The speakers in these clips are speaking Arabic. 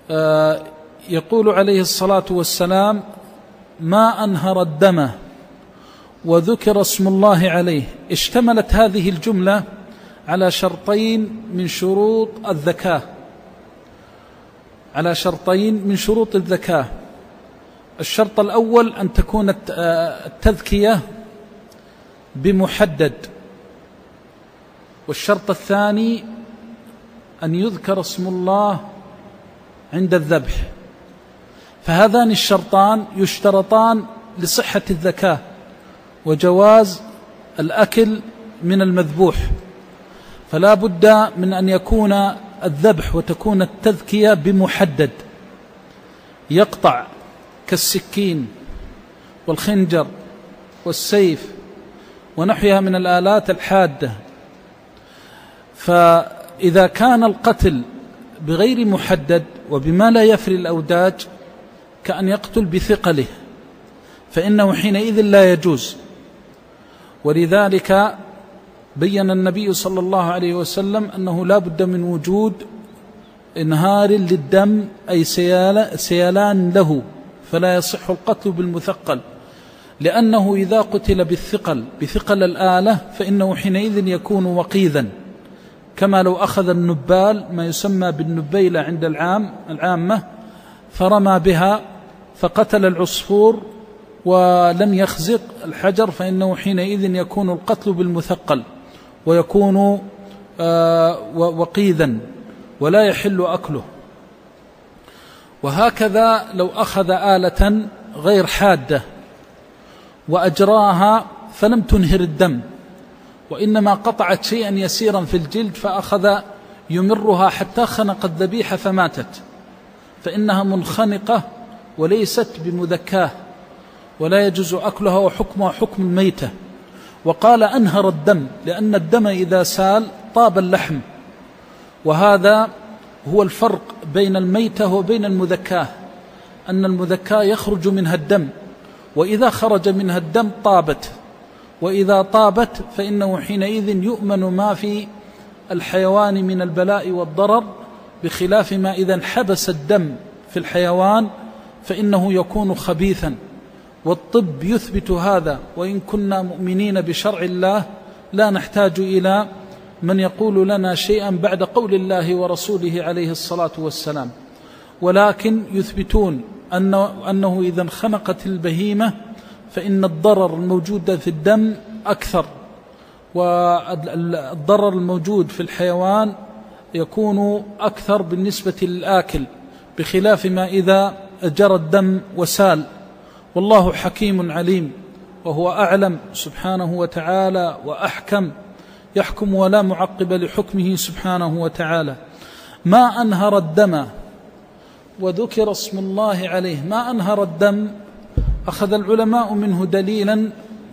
يقول عليه الصلاة والسلام: ما أنهر الدم وذكر اسم الله عليه. اشتملت هذه الجملة على شرطين من شروط الزكاة، الشرط الأول أن تكون التذكية بمحدد، والشرط الثاني أن يذكر اسم الله عند الذبح. فهذان الشرطان يشترطان لصحة الزكاة وجواز الأكل من المذبوح، فلا بد من أن يكون الذبح وتكون التذكية بمحدد يقطع، كالسكين والخنجر والسيف ونحوها من الآلات الحادة. فإذا كان القتل بغير محدد وبما لا يفري الأوداج كأن يقتل بثقله، فإنه حينئذ لا يجوز. ولذلك بين النبي صلى الله عليه وسلم أنه لا بد من وجود إنهار للدم، أي سيلان له، فلا يصح القتل بالمثقل، لأنه إذا قتل بثقل الآلة فإنه حينئذ يكون وقيذا، كما لو أخذ النبال ما يسمى بالنبيلة عند العامة فرمى بها فقتل العصفور ولم يخزق الحجر، فإنه حينئذ يكون القتل بالمثقل ويكون وقيذا ولا يحل أكله. وهكذا لو أخذ آلة غير حادة وأجراها فلم تنهر الدم، وإنما قطعت شيئا يسيرا في الجلد فأخذ يمرها حتى خنق الذبيحة فماتت، فإنها منخنقة وليست بمذكاة ولا يجوز أكلها، وحكمها حكم الميتة. وقال أنهر الدم لأن الدم إذا سال طاب اللحم، وهذا هو الفرق بين الميتة وبين المذكاة، أن المذكاة يخرج منها الدم، وإذا خرج منها الدم طابت، وإذا طابت فإنه حينئذ يؤمن ما في الحيوان من البلاء والضرر، بخلاف ما إذا انحبس الدم في الحيوان فإنه يكون خبيثا. والطب يثبت هذا، وإن كنا مؤمنين بشرع الله لا نحتاج إلى من يقول لنا شيئا بعد قول الله ورسوله عليه الصلاة والسلام، ولكن يثبتون أنه إذا انخنقت البهيمة فإن الضرر الموجود في الدم أكثر، والضرر الموجود في الحيوان يكون أكثر بالنسبة للآكل، بخلاف ما إذا جرى الدم وسال. والله حكيم عليم، وهو أعلم سبحانه وتعالى وأحكم، يحكم ولا معقب لحكمه سبحانه وتعالى. ما أنهر الدم وذكر اسم الله عليه. ما أنهر الدم أخذ العلماء منه دليلا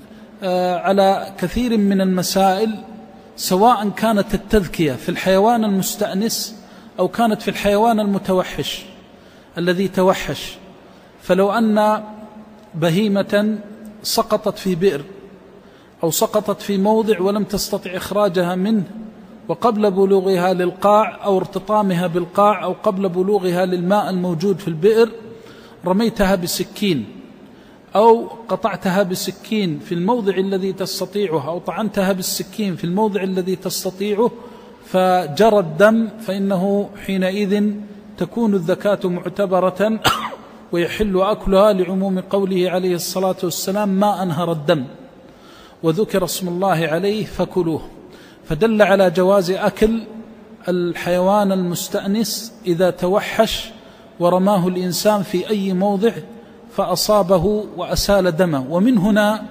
على كثير من المسائل، سواء كانت التذكية في الحيوان المستأنس أو كانت في الحيوان المتوحش الذي توحش. فلو أن بهيمة سقطت في بئر أو سقطت في موضع ولم تستطع إخراجها منه، وقبل بلوغها للقاع أو ارتطامها بالقاع أو قبل بلوغها للماء الموجود في البئر، رميتها بسكين أو قطعتها بسكين في الموضع الذي تستطيعه أو طعنتها بالسكين في الموضع الذي تستطيعه فجرى الدم، فإنه حينئذ تكون الزكاة معتبرة ويحل أكلها، لعموم قوله عليه الصلاة والسلام: ما أنهر الدم وذكر اسم الله عليه فكلوه. فدل على جواز أكل الحيوان المستأنس إذا توحش ورماه الإنسان في أي موضع فأصابه وأسال دمه. ومن هنا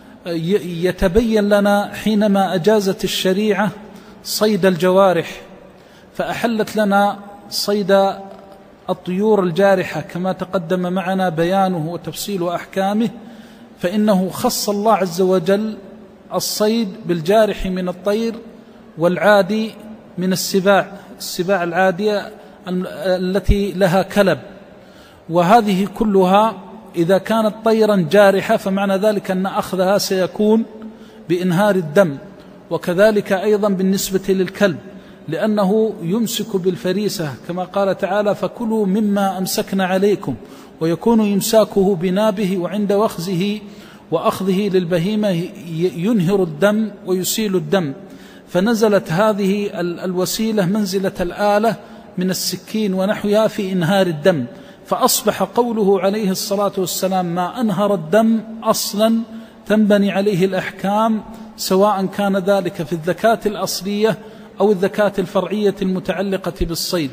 يتبين لنا حينما أجازت الشريعة صيد الجوارح، فأحلت لنا صيد الطيور الجارحة كما تقدم معنا بيانه وتفصيل أحكامه، فإنه خص الله عز وجل الصيد بالجارح من الطير والعادي من السباع العادية التي لها كلب. وهذه كلها إذا كانت طيرا جارحة فمعنى ذلك أن أخذها سيكون بإنهار الدم. وكذلك أيضا بالنسبة للكلب، لأنه يمسك بالفريسة كما قال تعالى فكلوا مما أمسكنا عليكم، ويكون إمساكه بنابه وعند وأخذه للبهيمة ينهر الدم ويسيل الدم، فنزلت هذه الوسيلة منزلة الآلة من السكين ونحوها في إنهار الدم، فأصبح قوله عليه الصلاة والسلام ما أنهر الدم أصلا تنبني عليه الأحكام، سواء كان ذلك في الذكاة الأصلية أو الذكاة الفرعية المتعلقة بالصيد.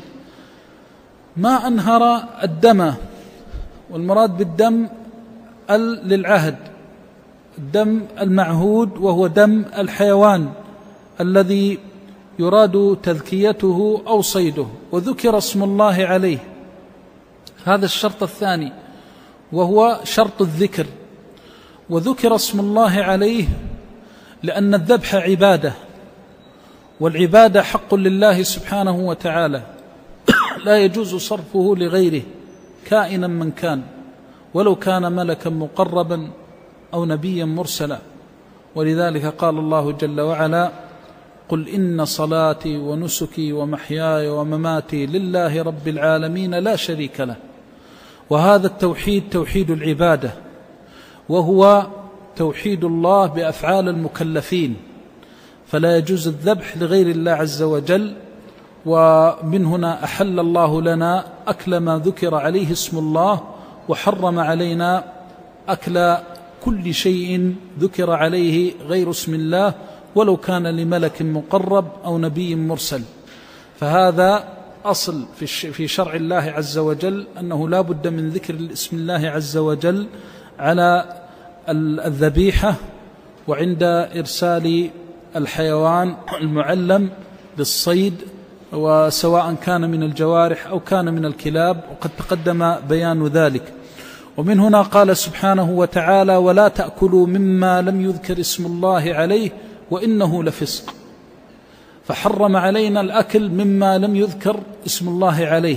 ما أنهر الدم، والمراد بالدم للعهد، الدم المعهود وهو دم الحيوان الذي يراد تذكيته أو صيده، وذكر اسم الله عليه. هذا الشرط الثاني وهو شرط الذكر، وذكر اسم الله عليه لأن الذبح عبادة، والعبادة حق لله سبحانه وتعالى لا يجوز صرفه لغيره كائنا من كان، ولو كان ملكا مقربا أو نبيا مرسلا. ولذلك قال الله جل وعلا قل إن صلاتي ونسكي ومحياي ومماتي لله رب العالمين لا شريك له. وهذا التوحيد توحيد العبادة، وهو توحيد الله بأفعال المكلفين، فلا يجوز الذبح لغير الله عز وجل. ومن هنا أحل الله لنا أكل ما ذكر عليه اسم الله، وحرم علينا أكل كل شيء ذكر عليه غير اسم الله ولو كان لملك مقرب أو نبي مرسل. فهذا أصل في شرع الله عز وجل، أنه لا بد من ذكر اسم الله عز وجل على الذبيحة وعند إرسال الحيوان المعلم للصيد، وسواء كان من الجوارح أو كان من الكلاب، وقد تقدم بيان ذلك. ومن هنا قال سبحانه وتعالى ولا تأكلوا مما لم يذكر اسم الله عليه وإنه لفسق، فحرم علينا الأكل مما لم يذكر اسم الله عليه.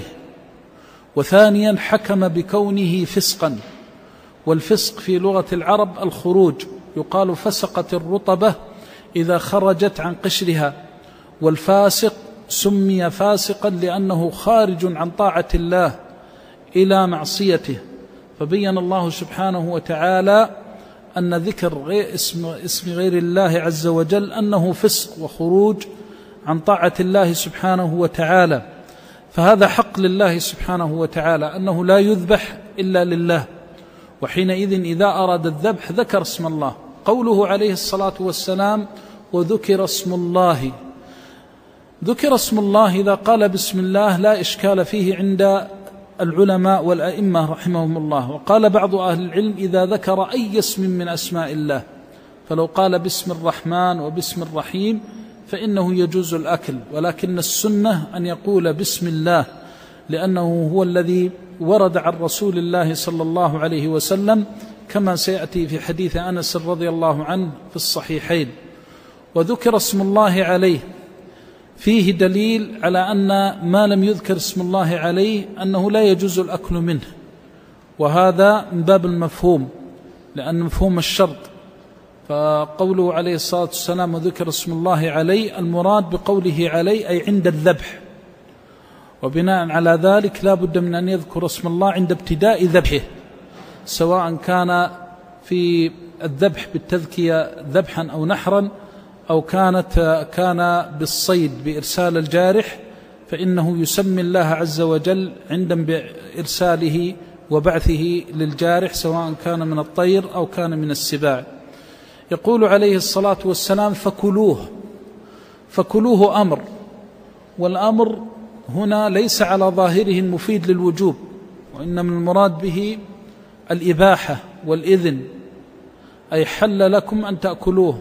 وثانيا حكم بكونه فسقا، والفسق في لغة العرب الخروج، يقال فسقت الرطبة إذا خرجت عن قشرها، والفاسق سمي فاسقا لأنه خارج عن طاعة الله إلى معصيته. فبين الله سبحانه وتعالى أن ذكر اسم غير الله عز وجل أنه فسق وخروج عن طاعة الله سبحانه وتعالى، فهذا حق لله سبحانه وتعالى أنه لا يذبح إلا لله. وحينئذ إذا أراد الذبح ذكر اسم الله. قوله عليه الصلاة والسلام وذكر اسم الله، ذكر اسم الله إذا قال بسم الله لا إشكال فيه عند العلماء والأئمة رحمهم الله. وقال بعض أهل العلم إذا ذكر أي اسم من أسماء الله، فلو قال باسم الرحمن وباسم الرحيم فإنه يجوز الأكل، ولكن السنة أن يقول بسم الله، لأنه هو الذي ورد عن رسول الله صلى الله عليه وسلم كما سيأتي في حديث أنس رضي الله عنه في الصحيحين. وذكر اسم الله عليه فيه دليل على أن ما لم يذكر اسم الله عليه أنه لا يجوز الأكل منه، وهذا من باب المفهوم، لأن مفهوم الشرط. فقوله عليه الصلاة والسلام وذكر اسم الله عليه، المراد بقوله عليه أي عند الذبح، وبناء على ذلك لا بد من أن يذكر اسم الله عند ابتداء ذبحه، سواء كان في الذبح بالتذكية ذبحا أو نحرا، أو كان بالصيد بإرسال الجارح، فإنه يسمي الله عز وجل عند بإرساله وبعثه للجارح، سواء كان من الطير أو كان من السباع. يقول عليه الصلاة والسلام فكلوه أمر، والأمر هنا ليس على ظاهره المفيد للوجوب، وإنما المراد به الإباحة والإذن، أي حل لكم أن تأكلوه.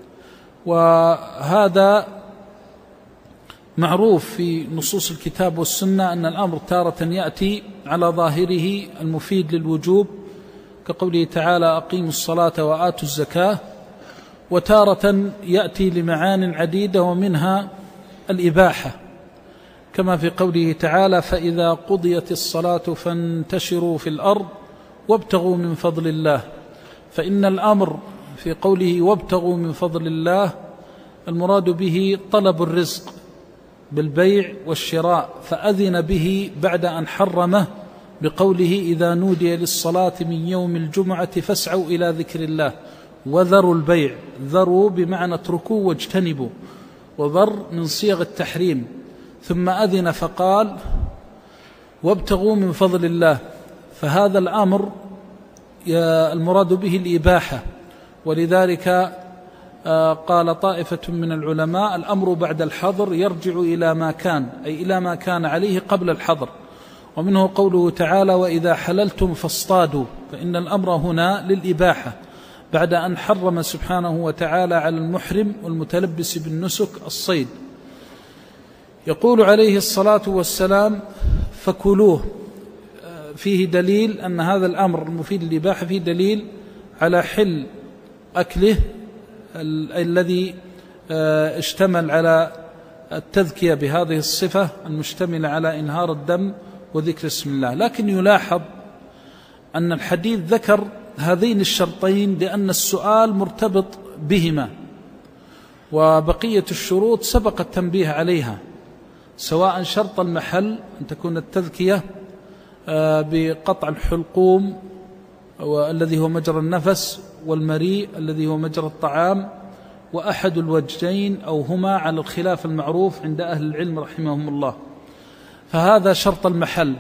وهذا معروف في نصوص الكتاب والسنة أن الأمر تارة يأتي على ظاهره المفيد للوجوب كقوله تعالى أقيموا الصلاة وآتوا الزكاة، وتارة يأتي لمعان عديدة ومنها الإباحة، كما في قوله تعالى فإذا قضيت الصلاة فانتشروا في الأرض وابتغوا من فضل الله. فإن الأمر في قوله وابتغوا من فضل الله المراد به طلب الرزق، بالبيع والشراء فأذن به بعد أن حرمه بقوله إذا نودي للصلاة من يوم الجمعة فاسعوا إلى ذكر الله وذروا البيع. ذروا بمعنى اتركوا واجتنبوا، وذر من صيغ التحريم. ثم أذن فقال وابتغوا من فضل الله، فهذا الأمر المراد به الإباحة. ولذلك قال طائفة من العلماء الأمر بعد الحظر يرجع إلى ما كان، أي إلى ما كان عليه قبل الحظر. ومنه قوله تعالى وإذا حللتم فاصطادوا، فإن الأمر هنا للإباحة بعد أن حرم سبحانه وتعالى على المحرم والمتلبس بالنسك الصيد. يقول عليه الصلاة والسلام فكلوه، فيه دليل أن هذا الأمر المفيد للإباحة فيه دليل على حل أكله الذي اشتمل على التذكية بهذه الصفة المشتملة على إنهار الدم وذكر اسم الله. لكن يلاحظ أن الحديث ذكر هذين الشرطين لأن السؤال مرتبط بهما، وبقية الشروط سبق التنبيه عليها، سواء شرط المحل أن تكون التذكية بقطع الحلقوم والذي هو مجرى النفس، والمريء الذي هو مجرى الطعام، وأحد الوجهين أو هما على الخلاف المعروف عند أهل العلم رحمهم الله. فهذا شرط المحل،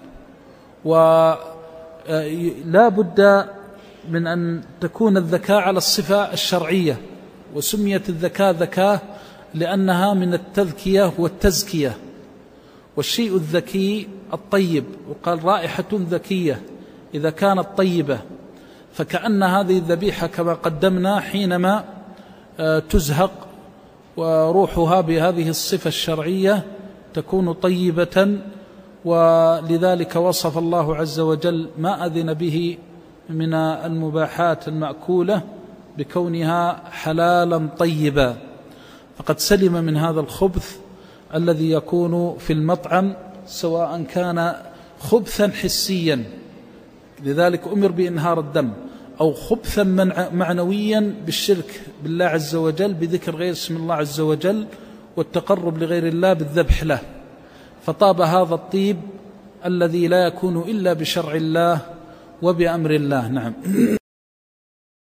ولا بد من أن تكون الذكاء على الصفة الشرعية، وسميت الذكاء ذكاء لأنها من التذكية والتزكية، والشيء الذكي الطيب، وقال رائحة ذكية إذا كانت طيبة. فكأن هذه الذبيحة كما قدمنا حينما تزهق وروحها بهذه الصفة الشرعية تكون طيبة، ولذلك وصف الله عز وجل ما أذن به من المباحات المأكولة بكونها حلالا طيبا، فقد سلم من هذا الخبث الذي يكون في المطعم، سواء كان خبثا حسيا لذلك أمر بإنهار الدم، أو خبثا معنويا بالشرك بالله عز وجل بذكر غير اسم الله عز وجل والتقرب لغير الله بالذبح له. فطاب هذا الطيب الذي لا يكون إلا بشرع الله وبأمر الله. نعم.